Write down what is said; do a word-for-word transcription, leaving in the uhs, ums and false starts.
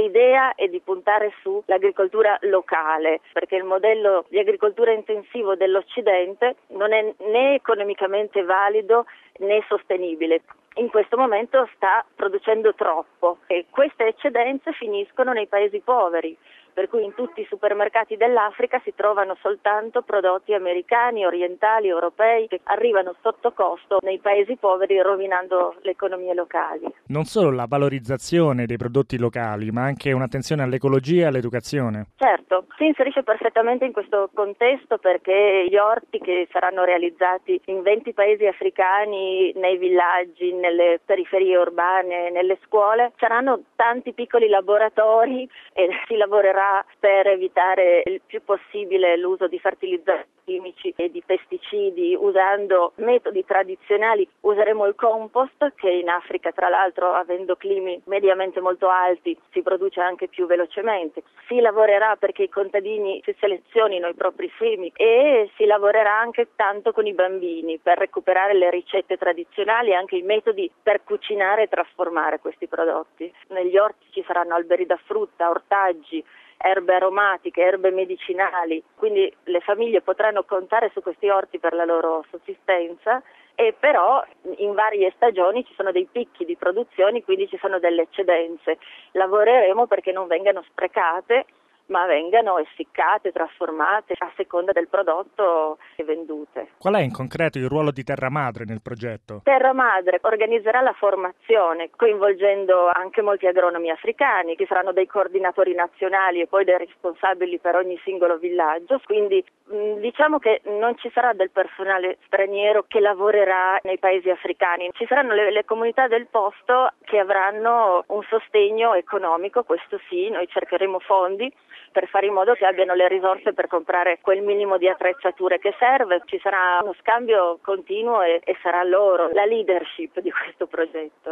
l'idea è di puntare sull'agricoltura locale, perché il modello di agricoltura intensivo dell'Occidente non è né economicamente valido né sostenibile. In questo momento sta producendo troppo e queste eccedenze finiscono nei paesi poveri, per cui in tutti i supermercati dell'Africa si trovano soltanto prodotti americani, orientali, europei che arrivano sotto costo nei paesi poveri rovinando le economie locali. Non solo la valorizzazione dei prodotti locali, ma anche un'attenzione all'ecologia e all'educazione. Certo, si inserisce perfettamente in questo contesto perché gli orti che saranno realizzati in venti paesi africani, nei villaggi, nelle periferie urbane, nelle scuole, saranno tanti piccoli laboratori e si lavorerà per evitare il più possibile l'uso di fertilizzanti chimici e di pesticidi usando metodi tradizionali. Useremo il compost che in Africa, tra l'altro, avendo climi mediamente molto alti, si produce anche più velocemente. Si lavorerà perché i contadini si selezionino i propri semi e si lavorerà anche tanto con i bambini per recuperare le ricette tradizionali e anche i metodi per cucinare e trasformare questi prodotti. Negli orti ci saranno alberi da frutta, ortaggi, erbe aromatiche, erbe medicinali, quindi le famiglie potranno contare su questi orti per la loro sussistenza e però in varie stagioni ci sono dei picchi di produzione, quindi ci sono delle eccedenze. Lavoreremo perché non vengano sprecate, ma vengano essiccate, trasformate a seconda del prodotto e vendute. Qual è in concreto il ruolo di Terra Madre nel progetto? Terra Madre organizzerà la formazione coinvolgendo anche molti agronomi africani, che saranno dei coordinatori nazionali e poi dei responsabili per ogni singolo villaggio, quindi mh, diciamo che non ci sarà del personale straniero che lavorerà nei paesi africani, ci saranno le, le comunità del posto che avranno un sostegno economico, questo sì, noi cercheremo fondi per fare in modo che abbiano le risorse per comprare quel minimo di attrezzature che serve. Ci sarà uno scambio continuo e, e sarà loro la leadership di questo progetto.